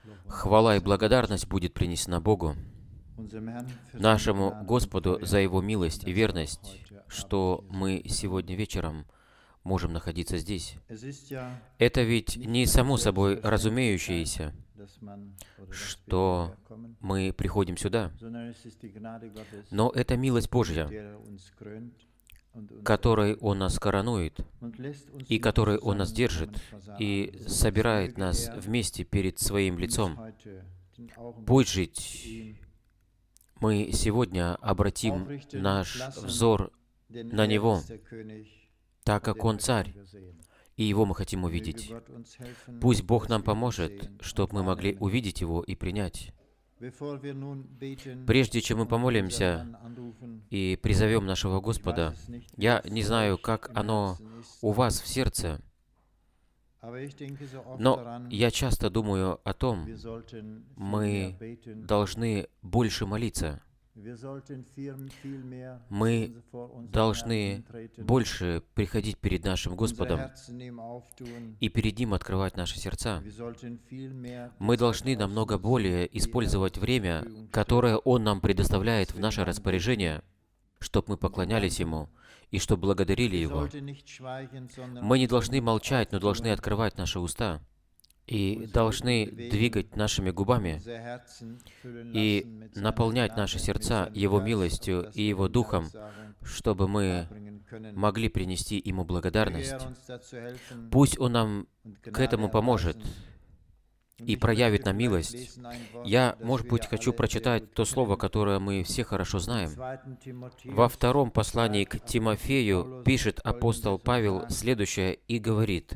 Хвала и благодарность будет принесена Богу, нашему Господу, за Его милость и верность, что мы сегодня вечером можем находиться здесь. Это ведь не само собой разумеющееся, что мы приходим сюда, но это милость Божья, которой Он нас коронует, и которой Он нас держит, и собирает нас вместе перед Своим лицом. Пусть жить мы сегодня обратим наш взор на Него, так как Он Царь, и Его мы хотим увидеть. Пусть Бог нам поможет, чтобы мы могли увидеть Его и принять. Прежде чем мы помолимся и призовем нашего Господа, я не знаю, как оно у вас в сердце, но я часто думаю о том, мы должны больше молиться. Мы должны больше приходить перед нашим Господом и перед Ним открывать наши сердца. Мы должны намного более использовать время, которое Он нам предоставляет в наше распоряжение, чтобы мы поклонялись Ему и чтобы благодарили Его. Мы не должны молчать, но должны открывать наши уста и должны двигать нашими губами и наполнять наши сердца Его милостью и Его Духом, чтобы мы могли принести Ему благодарность. Пусть Он нам к этому поможет и проявит нам милость. Я, может быть, хочу прочитать то слово, которое мы все хорошо знаем. Во втором послании к Тимофею пишет апостол Павел следующее и говорит,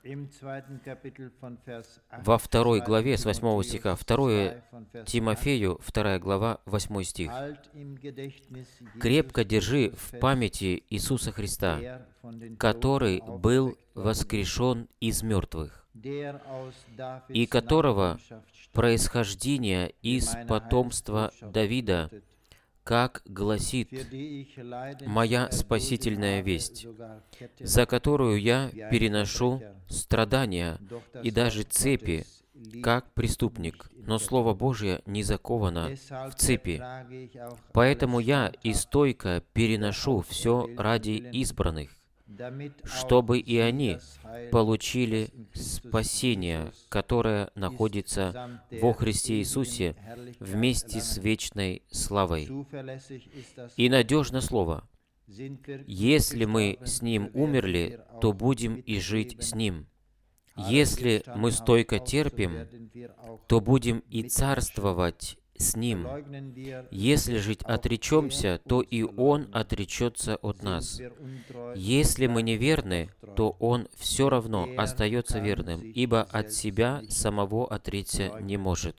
во второй главе с 8 стиха, 2 Тимофею, 2 глава, 8 стих. «Крепко держи в памяти Иисуса Христа, который был воскрешен из мертвых, и которого происхождение из потомства Давида, как гласит моя спасительная весть, за которую я переношу страдания и даже цепи, как преступник, но Слово Божье не заковано в цепи. Поэтому я и стойко переношу все ради избранных, чтобы и они получили спасение, которое находится во Христе Иисусе вместе с вечной славой. И надежно слово: если мы с Ним умерли, то будем и жить с Ним. Если мы стойко терпим, то будем и царствовать с Ним. Если же отречемся, то и Он отречется от нас. Если мы неверны, то Он все равно остается верным, ибо от себя самого отречься не может».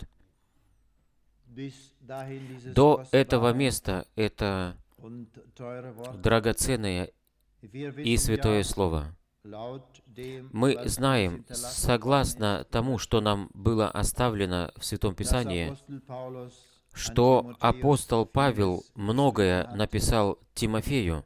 До этого места это драгоценное и святое Слово. Мы знаем, согласно тому, что нам было оставлено в Святом Писании, что апостол Павел многое написал Тимофею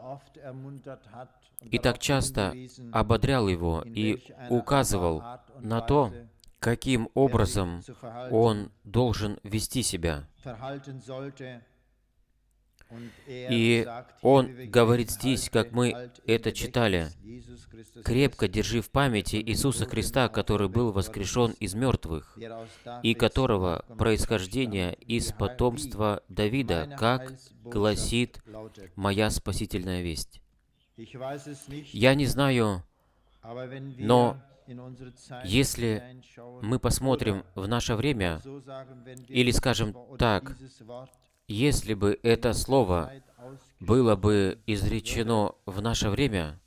и так часто ободрял его и указывал на то, каким образом он должен вести себя. И он говорит здесь, как мы это читали, «Крепко держи в памяти Иисуса Христа, который был воскрешен из мертвых, и которого происхождение из потомства Давида, как гласит моя спасительная весть». Я не знаю, но если мы посмотрим в наше время, или скажем так, если бы это слово было бы изречено в наше время,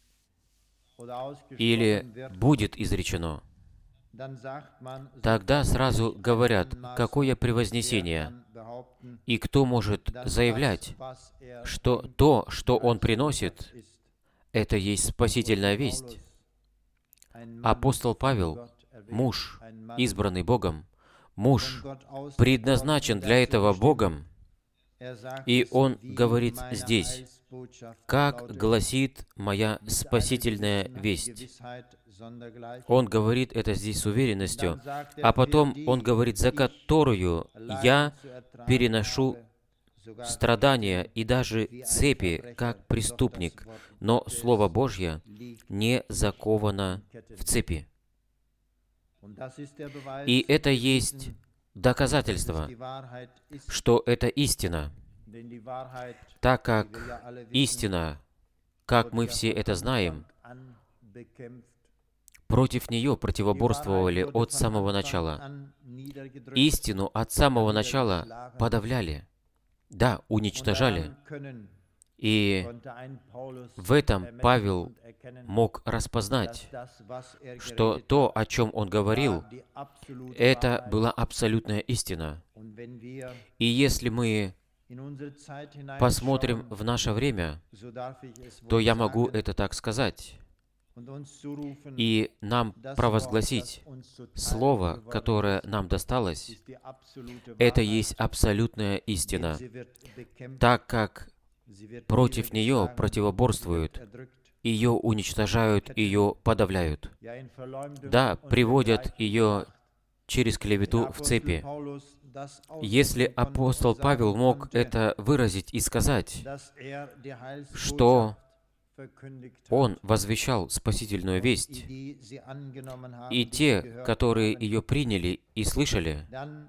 или будет изречено, тогда сразу говорят, какое превознесение, и кто может заявлять, что то, что он приносит, это есть спасительная весть. Апостол Павел, муж, избранный Богом, муж, предназначен для этого Богом, И он говорит здесь, как гласит моя спасительная весть. Он говорит это здесь с уверенностью, а потом он говорит, за которую я переношу страдания и даже цепи, как преступник, но Слово Божье не заковано в цепи. И это есть доказательство, что это истина, так как истина, как мы все это знаем, против нее противоборствовали от самого начала. Истину от самого начала подавляли, да, уничтожали. И в этом Павел мог распознать, что то, о чем он говорил, это была абсолютная истина. И если мы посмотрим в наше время, то я могу это так сказать, и нам провозгласить Слово, которое нам досталось, это есть абсолютная истина, так как против нее противоборствуют, ее уничтожают, ее подавляют. Да, приводят ее через клевету в цепи. Если апостол Павел мог это выразить и сказать, что он возвещал спасительную весть, и те, которые ее приняли и слышали,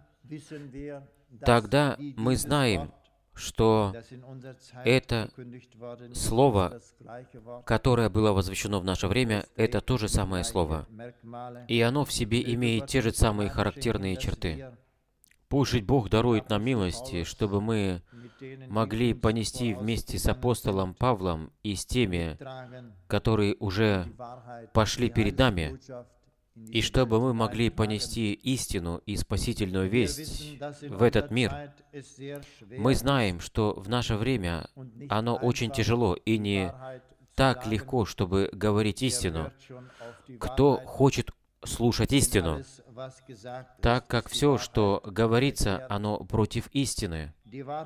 тогда мы знаем, что это слово, которое было возвещено в наше время, это то же самое слово. И оно в себе имеет те же самые характерные черты. Пусть Бог дарует нам милости, чтобы мы могли понести вместе с апостолом Павлом и с теми, которые уже пошли перед нами, и чтобы мы могли понести истину и спасительную весть в этот мир. Мы знаем, что в наше время оно очень тяжело и не так легко, чтобы говорить истину. Кто хочет слушать истину, так как все, что говорится, оно против истины.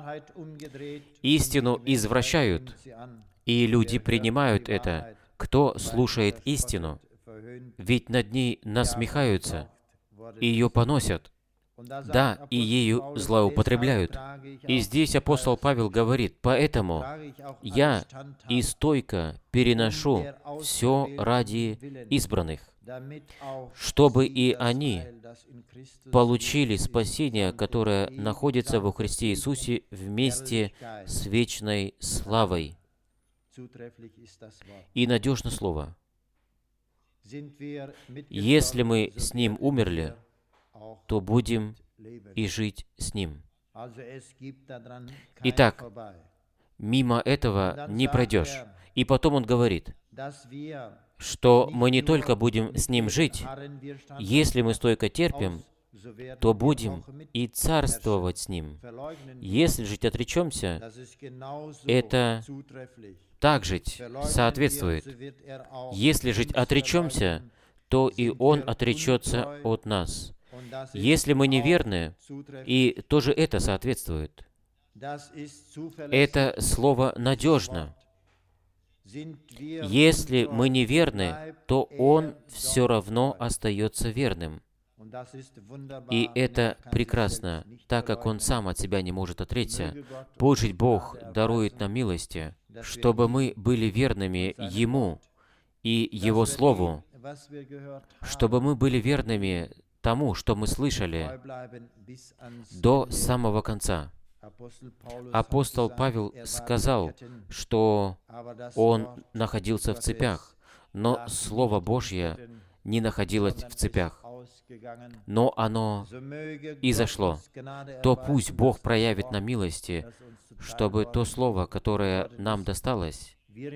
Истину извращают, и люди принимают это. Кто слушает истину? Ведь над ней насмехаются, и ее поносят. Да, и ею злоупотребляют. И здесь апостол Павел говорит, «Поэтому я и стойко переношу все ради избранных, чтобы и они получили спасение, которое находится во Христе Иисусе вместе с вечной славой». И надежно слово. Если мы с Ним умерли, то будем и жить с Ним. Итак, мимо этого не пройдешь. И потом он говорит, что мы не только будем с Ним жить, если мы стойко терпим, то будем и царствовать с Ним. Если жить отречемся, это также соответствует. Если жить отречемся, то и Он отречется от нас. Если мы неверны, и тоже это соответствует. Это слово «надежно». Если мы неверны, то Он все равно остается верным. И это прекрасно, так как Он сам от себя не может отречься. Пусть Бог дарует нам милости, чтобы мы были верными Ему и Его Слову, чтобы мы были верными тому, что мы слышали, до самого конца. Апостол Павел сказал, что он находился в цепях, но Слово Божье не находилось в цепях, но оно изошло. То пусть Бог проявит нам милости, чтобы то Слово, которое нам досталось,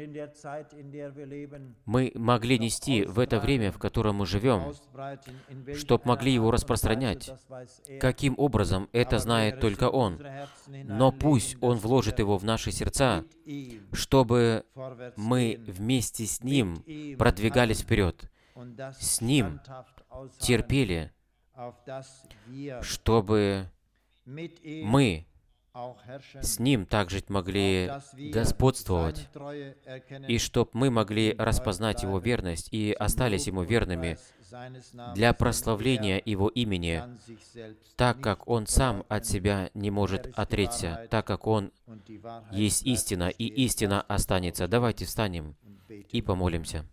мы могли нести в это время, в котором мы живем, чтобы могли его распространять. Каким образом, это знает только Он. Но пусть Он вложит его в наши сердца, чтобы мы вместе с Ним продвигались вперед, с Ним терпели, чтобы мы с Ним также могли господствовать, и чтобы мы могли распознать Его верность и остались Ему верными для прославления Его имени, так как Он Сам от Себя не может отречься, так как Он есть истина, и истина останется. Давайте встанем и помолимся.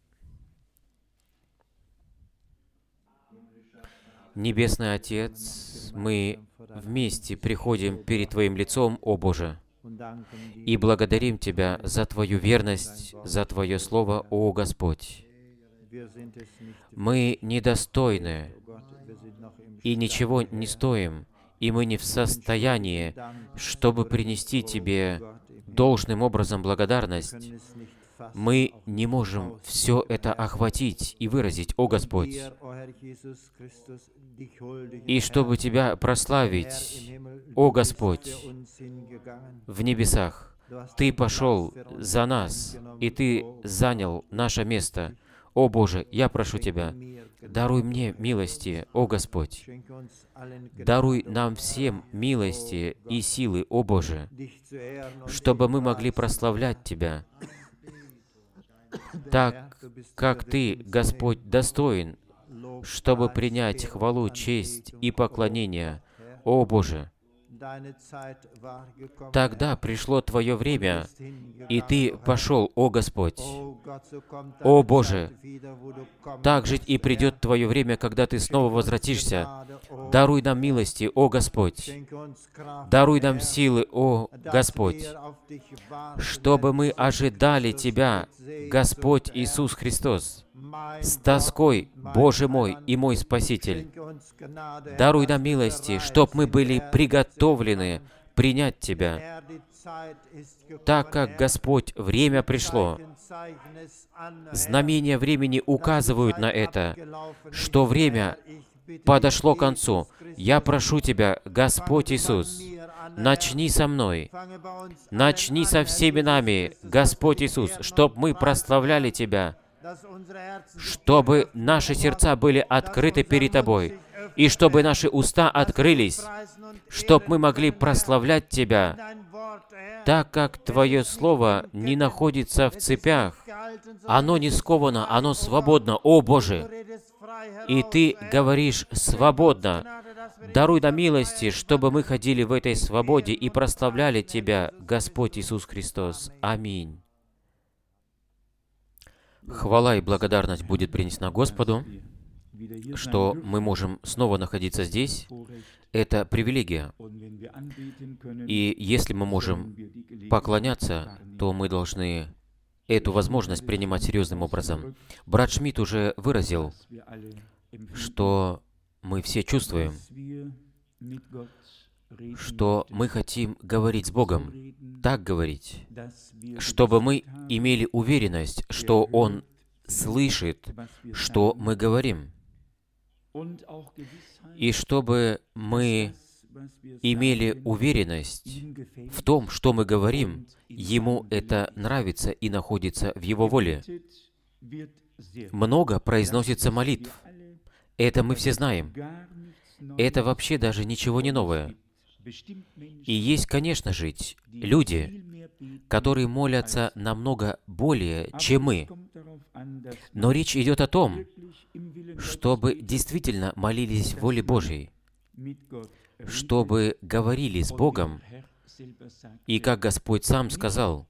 Небесный Отец, мы вместе приходим перед Твоим лицом, о Боже, и благодарим Тебя за Твою верность, за Твое Слово, о Господь. Мы недостойны и ничего не стоим, и мы не в состоянии, чтобы принести Тебе должным образом благодарность. Мы не можем все это охватить и выразить, о Господь. И чтобы Тебя прославить, о Господь, в небесах, Ты пошел за нас, и Ты занял наше место. О Боже, я прошу Тебя, даруй мне милости, о Господь. Даруй нам всем милости и силы, о Боже, чтобы мы могли прославлять Тебя, так как Ты, Господь, достоин, чтобы принять хвалу, честь и поклонение, о Боже. Тогда пришло Твое время, и Ты пошел, о Господь. О Боже, так же и придет Твое время, когда Ты снова возвратишься. Даруй нам милости, о Господь. Даруй нам силы, о Господь, чтобы мы ожидали Тебя, Господь Иисус Христос, с тоской, Боже мой и мой Спаситель. Даруй нам милости, чтоб мы были приготовлены принять Тебя, так как, Господь, время пришло. Знамения времени указывают на это, что время подошло к концу. Я прошу Тебя, Господь Иисус, начни со мной, начни со всеми нами, Господь Иисус, чтоб мы прославляли Тебя, чтобы наши сердца были открыты перед Тобой, и чтобы наши уста открылись, чтоб мы могли прославлять Тебя, так как Твое Слово не находится в цепях, оно не сковано, оно свободно, о Боже, и Ты говоришь свободно. Даруй нам милости, чтобы мы ходили в этой свободе и прославляли Тебя, Господь Иисус Христос. Аминь. Хвала и благодарность будет принесена Господу, что мы можем снова находиться здесь. Это привилегия. И если мы можем поклоняться, то мы должны эту возможность принимать серьезным образом. Брат Шмидт уже выразил, что мы все чувствуем, что мы хотим говорить с Богом, так говорить, чтобы мы имели уверенность, что Он слышит, что мы говорим, и чтобы мы имели уверенность в том, что мы говорим, Ему это нравится и находится в Его воле. Много произносится молитв. Это мы все знаем. Это вообще даже ничего не новое. И есть, конечно же, люди, которые молятся намного более, чем мы. Но речь идет о том, чтобы действительно молились в воле Божьей, чтобы говорили с Богом, и как Господь сам сказал,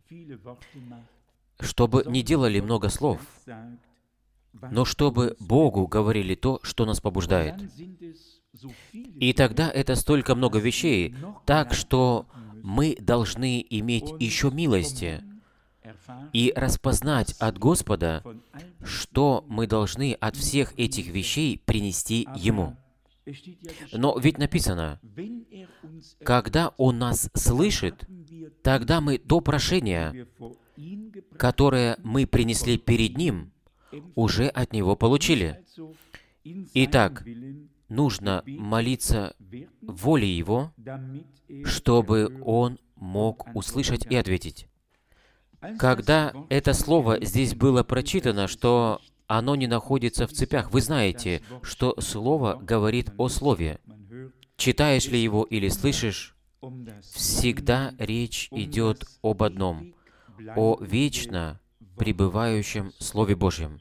чтобы не делали много слов, но чтобы Богу говорили то, что нас побуждает. И тогда это столько много вещей, так что мы должны иметь еще милости и распознать от Господа, что мы должны от всех этих вещей принести Ему. Но ведь написано, когда Он нас слышит, тогда мы то прошение, которое мы принесли перед Ним, уже от Него получили. Итак, нужно молиться воле Его, чтобы Он мог услышать и ответить. Когда это слово здесь было прочитано, что оно не находится в цепях, вы знаете, что слово говорит о слове. Читаешь ли его или слышишь, всегда речь идет об одном, о вечно пребывающем Слове Божьем,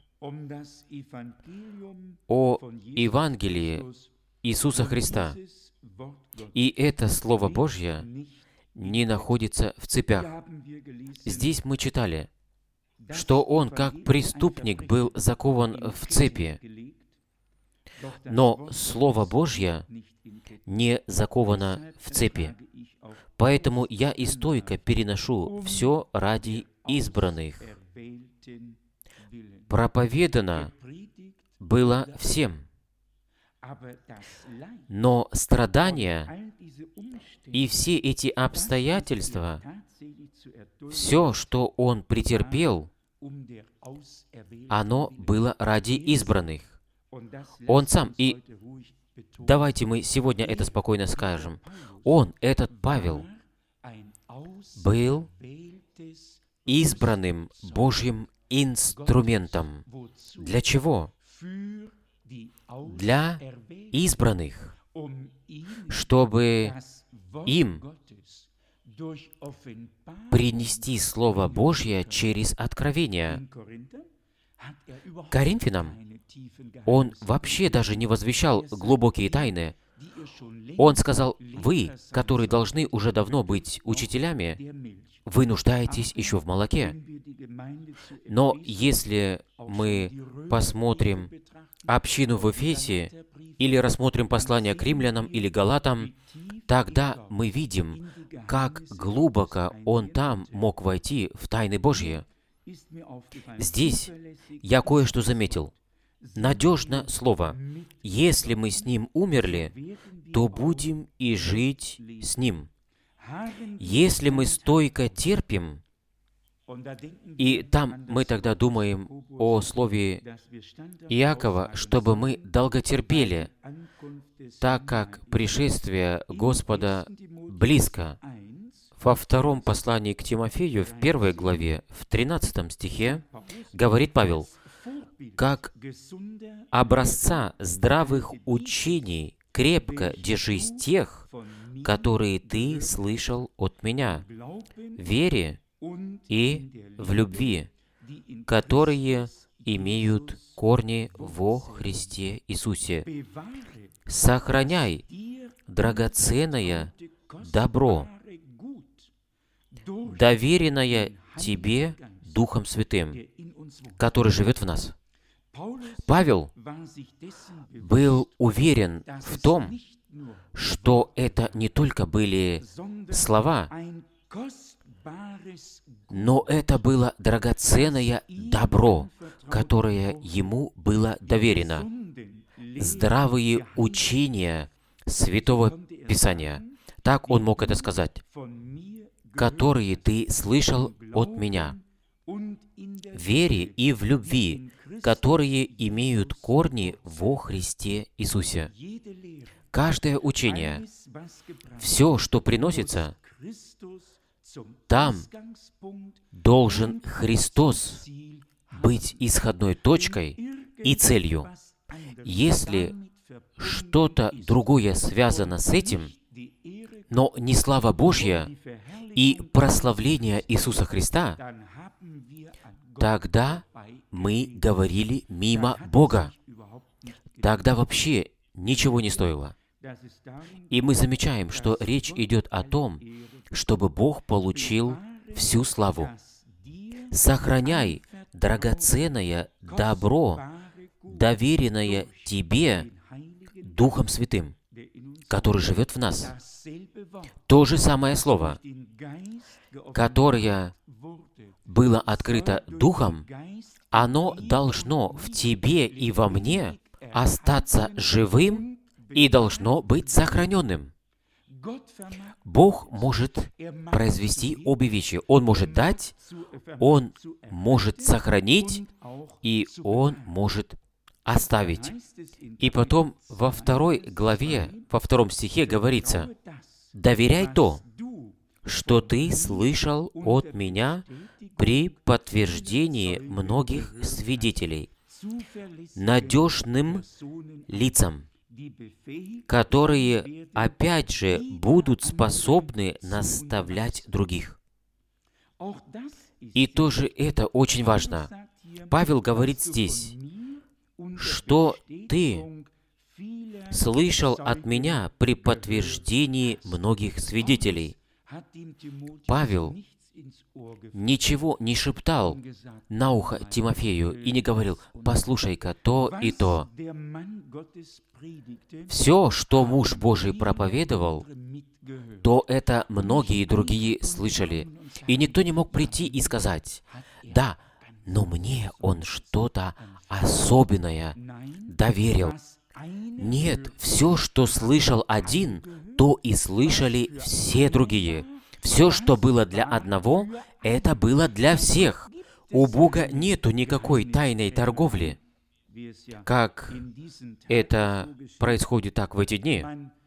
о Евангелии Иисуса Христа. И это Слово Божье не находится в цепях. Здесь мы читали, что он, как преступник, был закован в цепи, но Слово Божье не заковано в цепи. Поэтому я и стойко переношу все ради избранных. Проповедано было всем, но страдания и все эти обстоятельства, все, что он претерпел, оно было ради избранных. Он сам, и давайте мы сегодня это спокойно скажем, он, этот Павел, был избранным Божьим инструментом. Для чего? Для избранных, чтобы им принести Слово Божье через откровение. Коринфянам он вообще даже не возвещал глубокие тайны. Он сказал: вы, которые должны уже давно быть учителями, вы нуждаетесь еще в молоке. Но если мы посмотрим общину в Эфесе, или рассмотрим послание к римлянам или галатам, тогда мы видим, как глубоко он там мог войти в тайны Божьи. Здесь я кое-что заметил. Надежно слово. Если мы с Ним умерли, то будем и жить с Ним. Если мы стойко терпим, и там мы тогда думаем о слове Иакова, чтобы мы долготерпели, так как пришествие Господа близко. Во втором послании к Тимофею, в 1 главе, в 13 стихе, говорит Павел: «Как образца здравых учений крепко держись тех, которые ты слышал от меня, в вере и в любви, которые имеют корни во Христе Иисусе. Сохраняй драгоценное добро, доверенное тебе Духом Святым, который живет в нас». Павел был уверен в том, что это не только были слова, но это было драгоценное добро, которое ему было доверено. Здравые учения Святого Писания, так он мог это сказать, которые ты слышал от меня, в вере и в любви, которые имеют корни во Христе Иисусе. Каждое учение, все, что приносится, там должен Христос быть исходной точкой и целью. Если что-то другое связано с этим, но не слава Божья и прославление Иисуса Христа, тогда мы говорили мимо Бога. Тогда вообще ничего не стоило. И мы замечаем, что речь идет о том, чтобы Бог получил всю славу. Сохраняй драгоценное добро, доверенное тебе Духом Святым, который живет в нас. То же самое слово, которое было открыто Духом, оно должно в тебе и во мне остаться живым и должно быть сохраненным. Бог может произвести обе вещи. Он может дать, Он может сохранить, и Он может оставить. И потом во 2 главе, во 2 стихе говорится: «Доверяй то, что ты слышал от меня при подтверждении многих свидетелей, надежным лицам, которые, опять же, будут способны наставлять других. И тоже это очень важно. Павел говорит здесь, что ты слышал от меня при подтверждении многих свидетелей. Павел ничего не шептал на ухо Тимофею и не говорил: «Послушай-ка то и то». Все, что муж Божий проповедовал, то это многие другие слышали. И никто не мог прийти и сказать: «Да, но мне он что-то особенное доверил». Нет, все, что слышал один, то и слышали все другие. Все, что было для одного, это было для всех. У Бога нету никакой тайной торговли, как это происходит так в эти дни.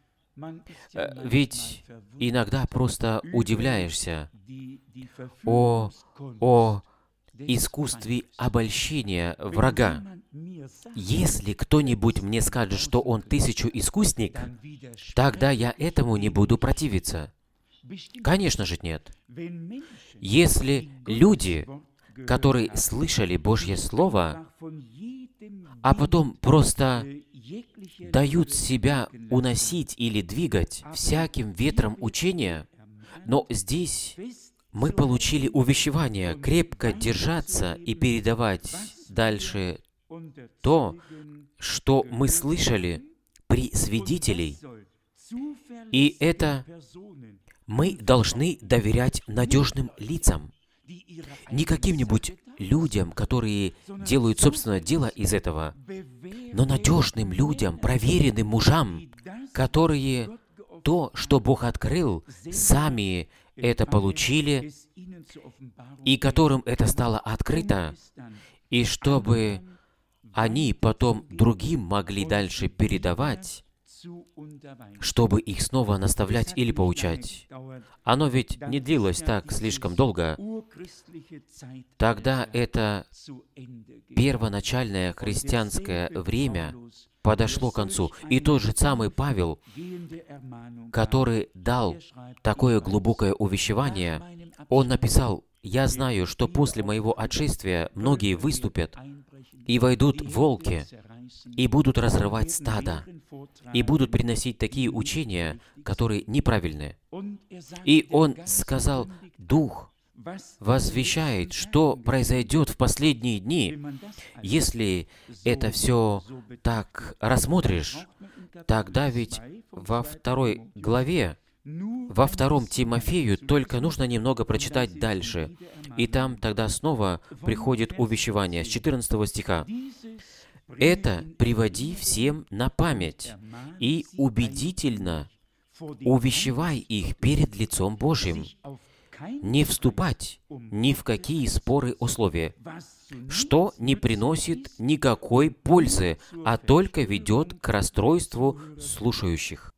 Ведь иногда просто удивляешься о искусстве обольщения врага. Если кто-нибудь мне скажет, что он 1000 искусник, тогда я этому не буду противиться. Конечно же нет. Если люди, которые слышали Божье Слово, а потом просто дают себя уносить или двигать всяким ветром учения, но здесь мы получили увещевание крепко держаться и передавать дальше то, что мы слышали при свидетелей. И это мы должны доверять надежным лицам, не каким-нибудь людям, которые делают собственное дело из этого, но надежным людям, проверенным мужам, которые то, что Бог открыл, сами это получили, и которым это стало открыто, и чтобы они потом другим могли дальше передавать, чтобы их снова наставлять или поучать. Оно ведь не длилось так слишком долго. Тогда это первоначальное христианское время подошло к концу. И тот же самый Павел, который дал такое глубокое увещевание, он написал: «Я знаю, что после моего отшествия многие выступят и войдут волки, и будут разрывать стадо, и будут приносить такие учения, которые неправильные». И он сказал: «Дух возвещает, что произойдет в последние дни». Если это все так рассмотришь, тогда ведь во 2 главе, во 2 Тимофею только нужно немного прочитать дальше. И там тогда снова приходит увещевание с 14 стиха. «Это приводи всем на память и убедительно увещевай их перед лицом Божьим, не вступать ни в какие споры о слове, что не приносит никакой пользы, а только ведет к расстройству слушающих».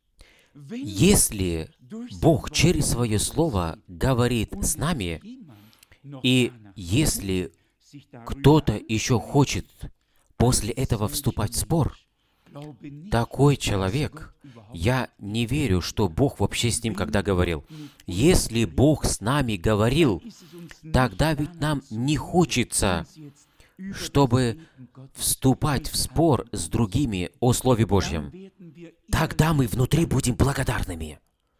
Если Бог через Свое Слово говорит с нами, и если кто-то еще хочет после этого вступать в спор, такой человек, я не верю, что Бог вообще с ним когда говорил. Если Бог с нами говорил, тогда ведь нам не хочется, чтобы вступать в спор с другими о Слове Божьем. Тогда мы внутри будем благодарными.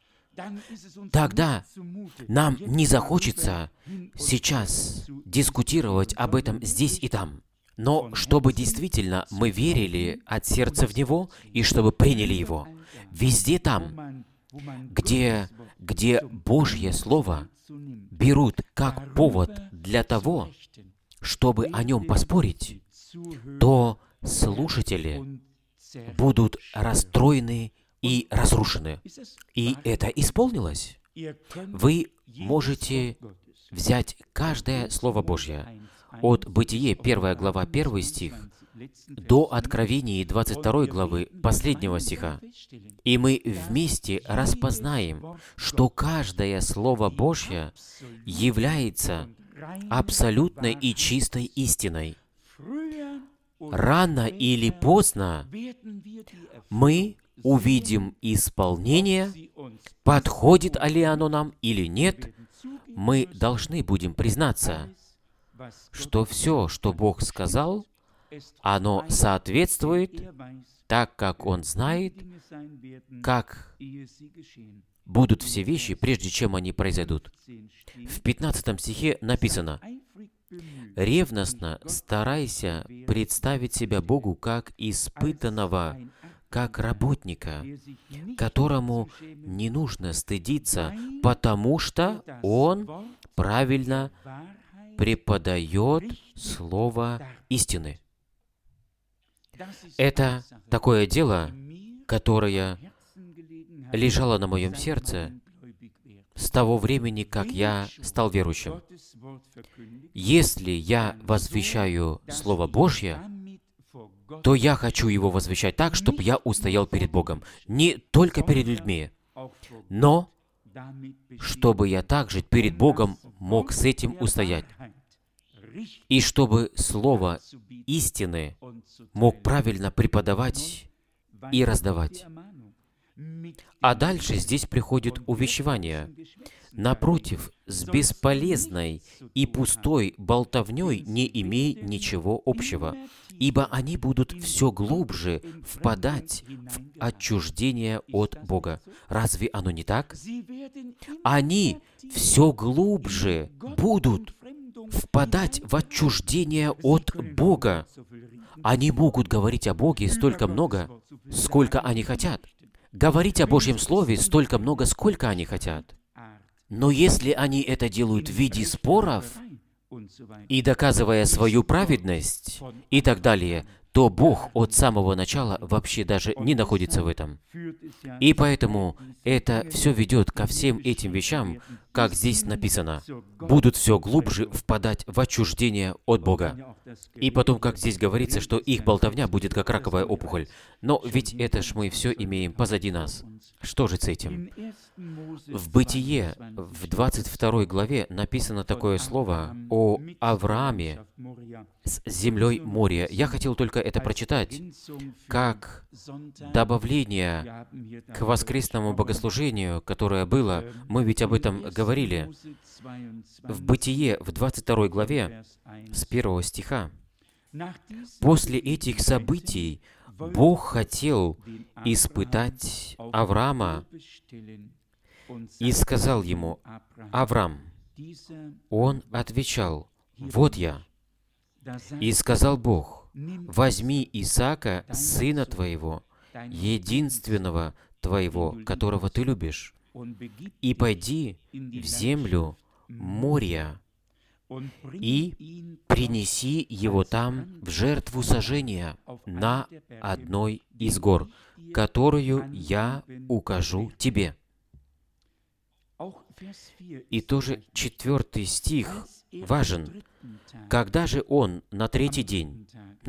Тогда нам не захочется сейчас дискутировать об этом здесь и там. Но чтобы действительно мы верили от сердца в Него и чтобы приняли Его. Везде там, где Божье Слово берут как повод для того, чтобы о нем поспорить, то слушатели будут расстроены и разрушены. И это исполнилось. Вы можете взять каждое Слово Божье от Бытие, 1 глава, 1 стих, до Откровения 22 главы, последнего стиха. И мы вместе распознаем, что каждое Слово Божье является абсолютной и чистой истиной. рано или поздно мы увидим исполнение, подходит ли оно нам или нет. Мы должны будем признаться, что все, что Бог сказал, оно соответствует, так как Он знает, как будут все вещи, прежде чем они произойдут. В 15 стихе написано: «Ревностно старайся представить себя Богу как испытанного, как работника, которому не нужно стыдиться, потому что он правильно преподает слово истины». Это такое дело, которое лежало на моем сердце с того времени, как я стал верующим. Если я возвещаю Слово Божье, то я хочу его возвещать так, чтобы я устоял перед Богом. Не только перед людьми, но чтобы я также перед Богом мог с этим устоять. И чтобы Слово истины мог правильно преподавать и раздавать. А дальше здесь приходит увещевание. Напротив, с бесполезной и пустой болтовней не имей ничего общего, ибо они будут все глубже впадать в отчуждение от Бога. Разве оно не так? Они все глубже будут впадать в отчуждение от Бога. Они могут говорить о Боге столько много, сколько они хотят. Говорить о Божьем Слове столько много, сколько они хотят. Но если они это делают в виде споров и доказывая свою праведность и так далее, то Бог от самого начала вообще даже не находится в этом. И поэтому это все ведет ко всем этим вещам, как здесь написано, будут все глубже впадать в отчуждение от Бога. И потом, как здесь говорится, что их болтовня будет как раковая опухоль. Но ведь это ж мы все имеем позади нас. Что же с этим? В Бытие, в 22 главе, написано такое слово о Аврааме с землей Мория. Я хотел только это прочитать, как добавление к воскресному богослужению, которое было. Мы ведь об этом говорили. В Бытие, в 22 главе, с 1 стиха. «После этих событий Бог хотел испытать Авраама и сказал ему: „Авраам“. Он отвечал: „Вот я“. И сказал Бог: „Возьми Исаака, сына твоего, единственного твоего, которого ты любишь, и пойди в землю Мория, и принеси его там в жертву сожжения на одной из гор, которую я укажу тебе». И тоже 4 стих важен. «Когда же он на третий день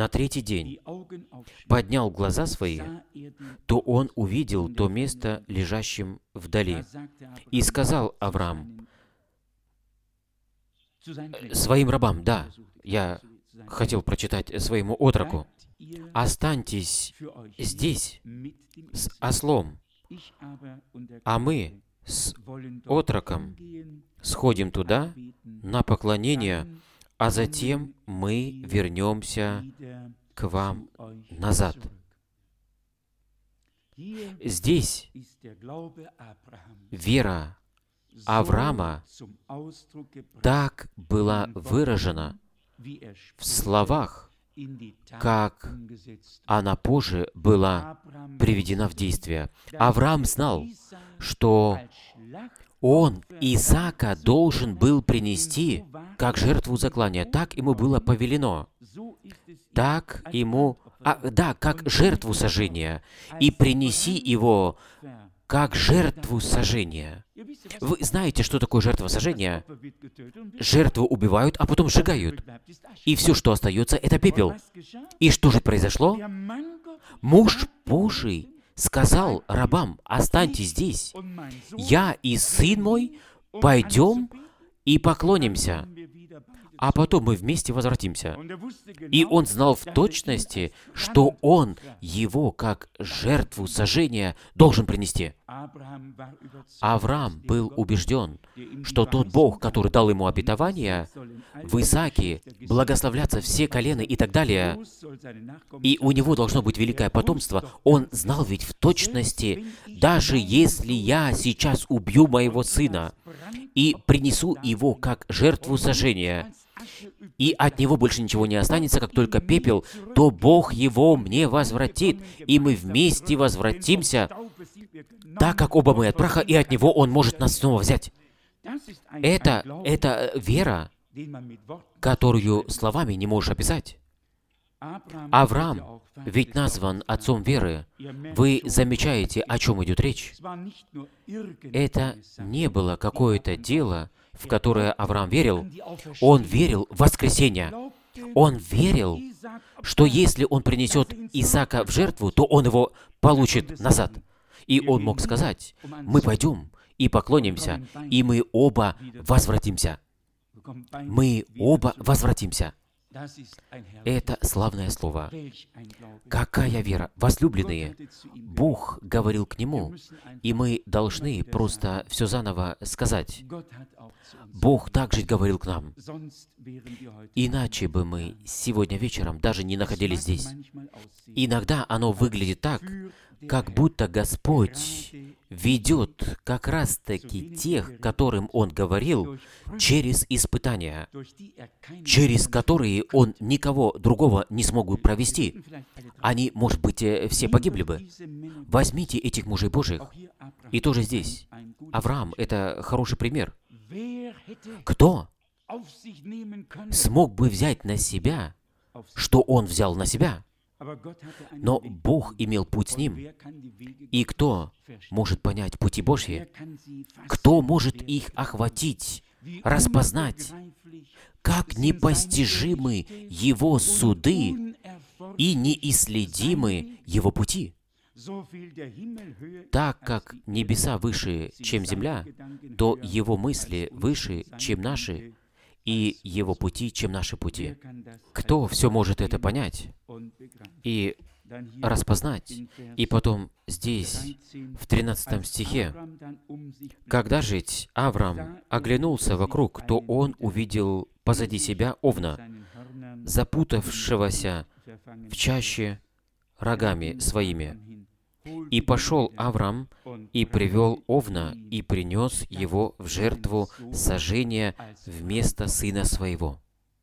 поднял глаза свои, то он увидел то место, лежащим вдали. И сказал Авраам своим рабам», да, я хотел прочитать своему отроку: «Останьтесь здесь с ослом, а мы с отроком сходим туда на поклонение, а затем мы вернемся к вам назад». Здесь вера Авраама так была выражена в словах, как она позже была приведена в действие. Авраам знал, что он Исаака должен был принести как жертву заклания. Так ему было повелено. Так ему, как жертву сожжения. И принеси его как жертву сожжения. Вы знаете, что такое жертва сожжения? Жертву убивают, а потом сжигают. И все, что остается, это пепел. И что же произошло? Муж Божий сказал рабам: «Останьтесь здесь. Я и сын мой пойдем и поклонимся». а потом мы вместе возвратимся. И он знал в точности, что он его как жертву сожжения должен принести. Авраам был убежден, что тот Бог, который дал ему обетование, в Исааке благословлятся все колена и так далее, и у него должно быть великое потомство, он знал ведь в точности, даже если я сейчас убью моего сына и принесу его как жертву сожжения, и от него больше ничего не останется, как только пепел, то Бог его мне возвратит, и мы вместе возвратимся, так как оба мы от праха, и от него он может нас снова взять. Это вера, которую словами не можешь описать. Авраам ведь назван отцом веры. Вы замечаете, о чем идет речь? Это не было какое-то дело, в которое Авраам верил. Он верил в воскресение. Он верил, что если он принесет Исаака в жертву, то он его получит назад. И он мог сказать: мы пойдем и поклонимся, и мы оба возвратимся. Мы оба возвратимся. Это славное слово. Какая вера! Возлюбленные, Бог говорил к нему, и мы должны просто все заново сказать. Бог также говорил к нам. Иначе бы мы сегодня вечером даже не находились здесь. Иногда оно выглядит так, как будто Господь ведет как раз-таки тех, которым Он говорил, через испытания, через которые Он никого другого не смог бы провести. Они, может быть, все погибли бы. Возьмите этих мужей Божьих, и тоже здесь. Авраам — это хороший пример. Кто смог бы взять на себя, что он взял на себя? Но Бог имел путь с ним. И кто может понять пути Божьи? Кто может их охватить, распознать? Как непостижимы Его суды и неисследимы Его пути? Так как небеса выше, чем земля, то Его мысли выше, чем наши, и Его пути, чем наши пути. Кто все может это понять и распознать? И потом здесь, в 13 стихе, «Когда же Авраам оглянулся вокруг, то он увидел позади себя овна, запутавшегося в чаще рогами своими. И пошел Авраам, и привел овна, и принес его в жертву сожжения вместо сына своего».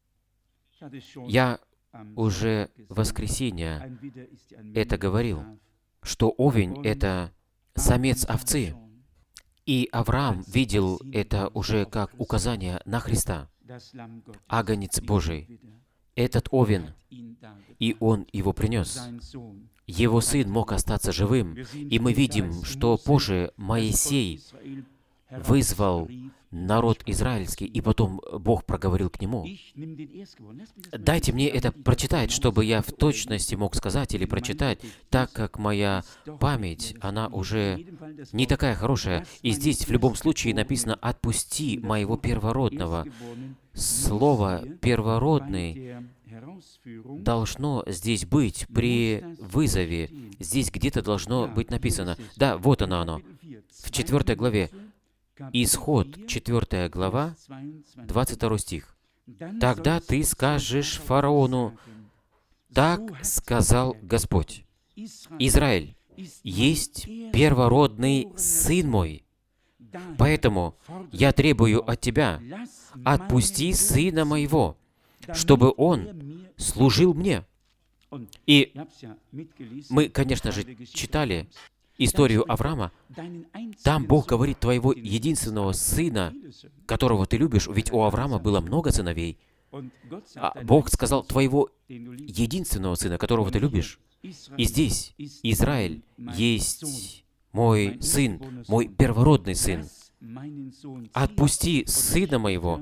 Я уже в воскресенье это говорил, что овень — это самец овцы. И Авраам видел это уже как указание на Христа, агнец Божий, этот овен, и он его принес. Его сын мог остаться живым, и мы видим, что позже Моисей вызвал народ израильский, и потом Бог проговорил к нему. Дайте мне это прочитать, чтобы я в точности мог сказать или прочитать, так как моя память, она уже не такая хорошая. И здесь в любом случае написано «отпусти моего первородного». Слово «первородный» должно здесь быть при вызове. Здесь где-то должно быть написано. Да, вот оно. В 4 главе. Исход, 4 глава, 22 стих. «Тогда ты скажешь фараону: так сказал Господь, Израиль есть первородный сын мой. Поэтому я требую от тебя: отпусти сына моего, чтобы он служил мне». И мы, конечно же, читали историю Авраама. Там Бог говорит: твоего единственного сына, которого ты любишь, ведь у Авраама было много сыновей. А Бог сказал: твоего единственного сына, которого ты любишь. И здесь Израиль есть мой сын, мой первородный сын. Отпусти сына моего.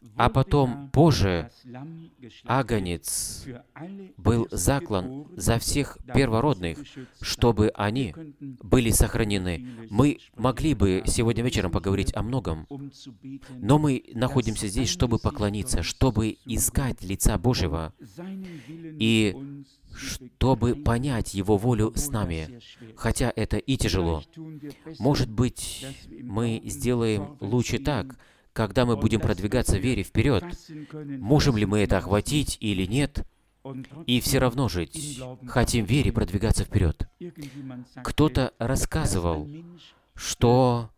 А потом позже агнец был заклан за всех первородных, чтобы они были сохранены. Мы могли бы сегодня вечером поговорить о многом, но мы находимся здесь, чтобы поклониться, чтобы искать лица Божьего и чтобы понять Его волю с нами, хотя это и тяжело. Может быть, мы сделаем лучше так, когда мы будем продвигаться в вере вперед. Можем ли мы это охватить или нет? И все равно жить. Хотим в вере продвигаться вперед. Кто-то рассказывал, что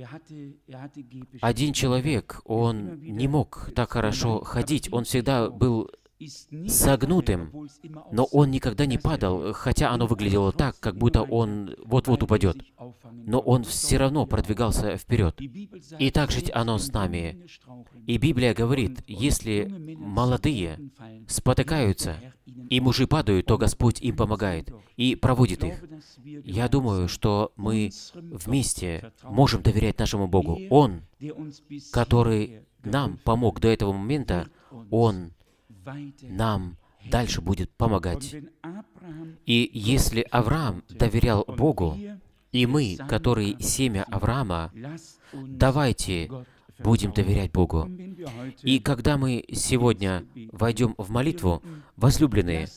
один человек, он не мог так хорошо ходить, он всегда был согнутым, но он никогда не падал, хотя оно выглядело так, как будто он вот-вот упадет. Но он все равно продвигался вперед. И так же оно с нами. И Библия говорит, если молодые спотыкаются, и мужи падают, то Господь им помогает и проводит их. Я думаю, что мы вместе можем доверять нашему Богу. Он, который нам помог до этого момента, Он нам дальше будет помогать. И если Авраам доверял Богу, и мы, которые семя Авраама, давайте будем доверять Богу. И когда мы сегодня войдем в молитву, возлюбленные,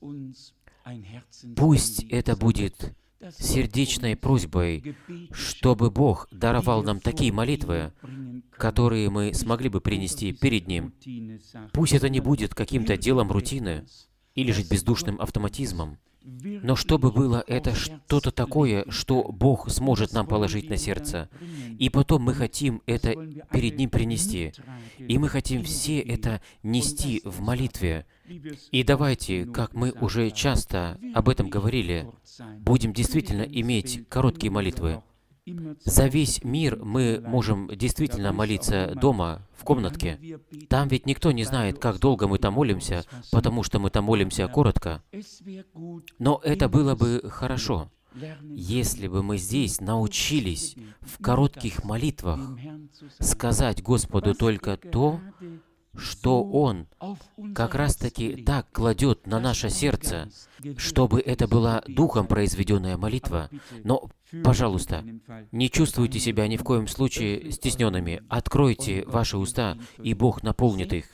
пусть это будет сердечной просьбой, чтобы Бог даровал нам такие молитвы, которые мы смогли бы принести перед Ним. Пусть это не будет каким-то делом рутины или же бездушным автоматизмом, но чтобы было это что-то такое, что Бог сможет нам положить на сердце. И потом мы хотим это перед Ним принести. И мы хотим все это нести в молитве. И давайте, как мы уже часто об этом говорили, будем действительно иметь короткие молитвы. За весь мир мы можем действительно молиться дома, в комнатке. Там ведь никто не знает, как долго мы там молимся, потому что мы там молимся коротко. Но это было бы хорошо, если бы мы здесь научились в коротких молитвах сказать Господу только то, что Он как раз-таки так кладет на наше сердце, чтобы это была духом произведенная молитва. Но, пожалуйста, не чувствуйте себя ни в коем случае стесненными. Откройте ваши уста, и Бог наполнит их.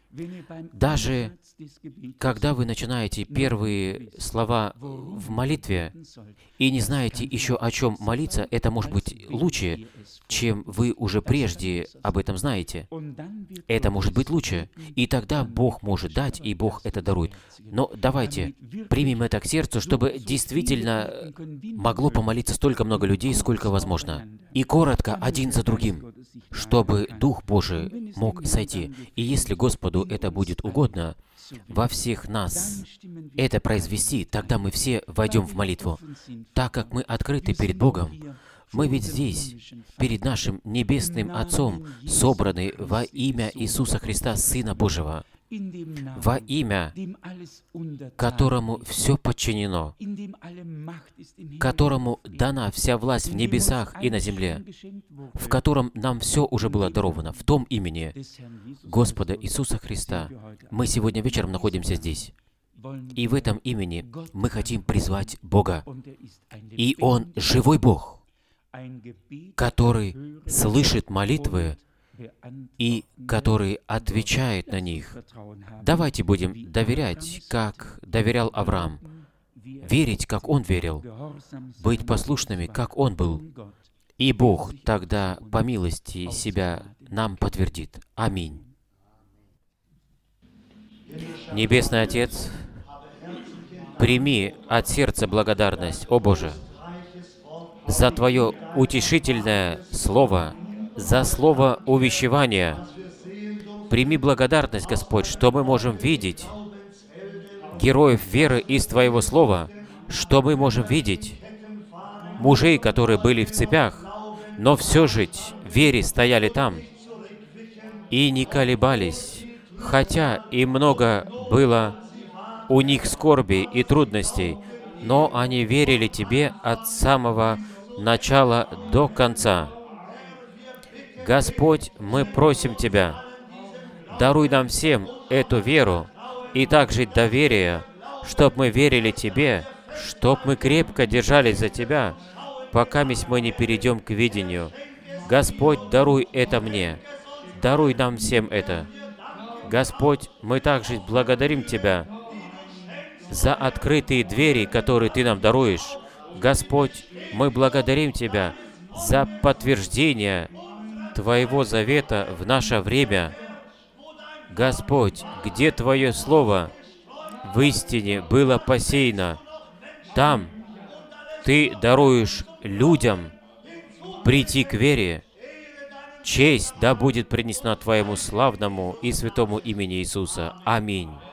Даже когда вы начинаете первые слова в молитве и не знаете еще о чем молиться, это может быть лучше, чем вы уже прежде об этом знаете. Это может быть лучше, и тогда Бог может дать, и Бог это дарует. Но давайте примем это к сердцу, чтобы действительно могло помолиться столько много людей, сколько возможно. И коротко, один за другим, чтобы Дух Божий мог сойти. И если Господу это будет угодно, во всех нас это произвести, тогда мы все войдем в молитву. Так как мы открыты перед Богом, мы ведь здесь, перед нашим Небесным Отцом, собраны во имя Иисуса Христа, Сына Божьего, во имя, которому все подчинено, которому дана вся власть в небесах и на земле, в котором нам все уже было даровано, в том имени Господа Иисуса Христа. Мы сегодня вечером находимся здесь. И в этом имени мы хотим призвать Бога. И Он живой Бог, который слышит молитвы и который отвечает на них. Давайте будем доверять, как доверял Авраам, верить, как он верил, быть послушными, как он был. И Бог тогда по милости себя нам подтвердит. Аминь. Небесный Отец, прими от сердца благодарность, о Боже, за Твое утешительное Слово, за слово увещевания. Прими благодарность, Господь, что мы можем видеть героев веры из Твоего Слова, что мы можем видеть мужей, которые были в цепях, но все же в вере стояли там и не колебались, хотя и много было у них скорби и трудностей, но они верили Тебе от самого начала до конца. Господь, мы просим Тебя, даруй нам всем эту веру и также доверие, чтоб мы верили Тебе, чтоб мы крепко держались за Тебя, пока мы не перейдем к видению. Господь, даруй это мне, даруй нам всем это. Господь, мы также благодарим Тебя за открытые двери, которые Ты нам даруешь. Господь, мы благодарим Тебя за подтверждение Твоего завета в наше время. Господь, где Твое Слово в истине было посеяно, там Ты даруешь людям прийти к вере. Честь да будет принесена Твоему славному и святому имени Иисуса. Аминь.